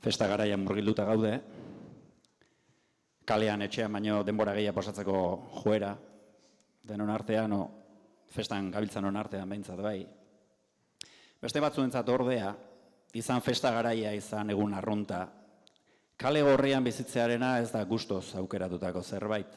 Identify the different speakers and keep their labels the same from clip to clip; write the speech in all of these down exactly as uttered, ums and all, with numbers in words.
Speaker 1: Festa garaian murgilduta gaude, kalean etxean baino denbora gehiago pasatzeko joera, denon artean, o, festan gabiltzanon artean behintzat bai. Beste batzuentzat ordea, izan festa garaia izan egun arrunta, kale gorrian bizitzearena ez da gustoz aukeratutako zerbait.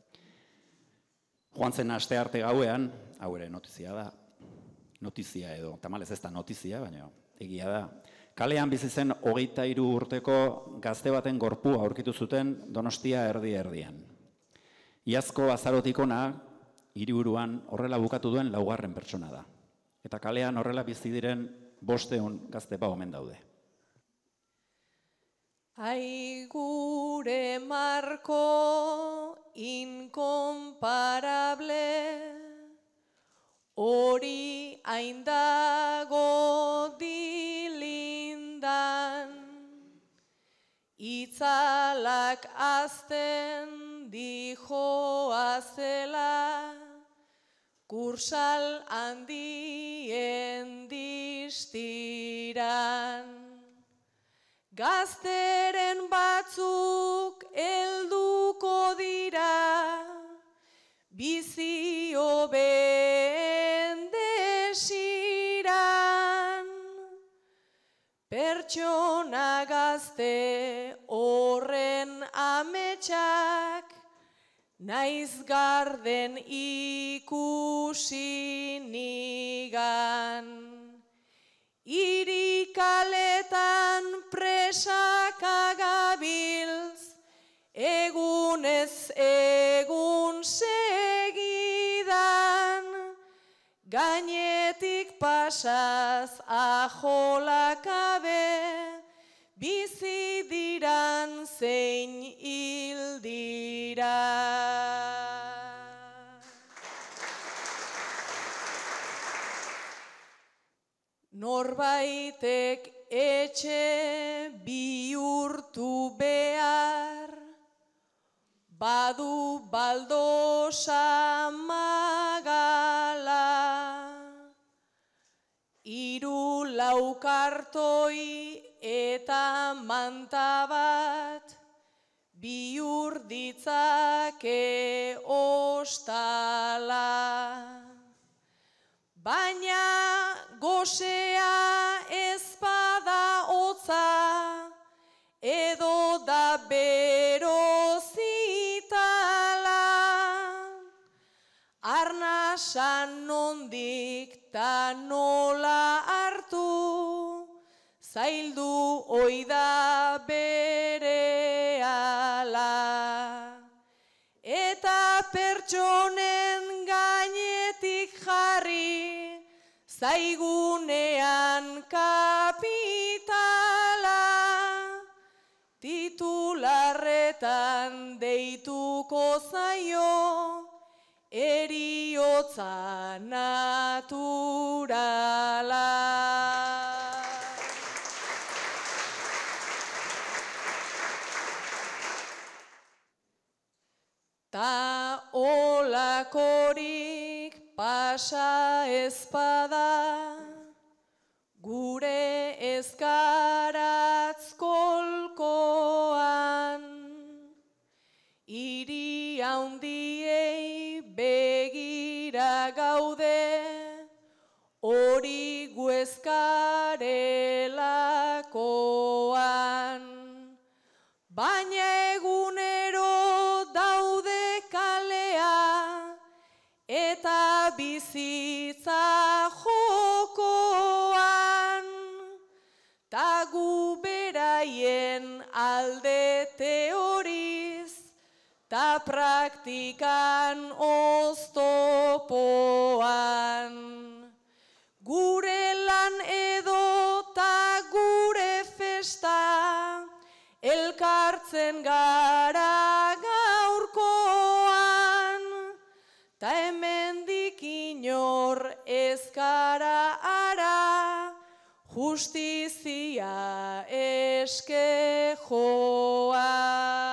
Speaker 1: Joan zen aste arte gauean, hau ere notizia da, notizia edo, tamalez ez da notizia, baina egia da. Kalean bizi zen hogeita hiru urteko gazte baten gorpua aurkitu zuten Donostia erdi-erdian. Iazko azarotik hona, hiriburuan horrela bukatu duen laugarren pertsona da. Eta kalean horrela bizi diren bosteun gazte ba omen daude.
Speaker 2: Ai gure marko inkomparable, hori haindago dilindan, itzalak azten dijoa zela, kursal handien distiran. Gazteren batzuk helduko dira, bizi hobeen desiran. Pertsona gazte horren ametsak, naiz garden ikusi nigan. Irikaletan presaka gabiltz, egunez egun segidan, gainetik pasaz aholakabe, bizi diran zein hil dira. Norbaitek etxe bihurtu behar, badu baldosa magala, hiru laukartoi eta manta bat, bihur ditzake ostala. Baina gosea ezpada hotza, edo da bero zitala. Arnasan nondik ta nola hartu, zaildu oida berehala. Eta pertsonen gainetik jarri, zaigunean kapitala. Titularretan deituko zaio, eriotza naturala. Ta olakorik pasa ezpada, gure ezkaratz kolkoan, hiri handiei begira gaude, hori gu ezkarelakoan. Baina egunero daude kalea, eta bizitza jokoan, ta gu beraien alde teoriz, ta praktikan oztopoan. Gure lan edo ta gure festa, elkartzen gara gaurkoan, ta hemendik inor ez gara ara, justizia eske joan.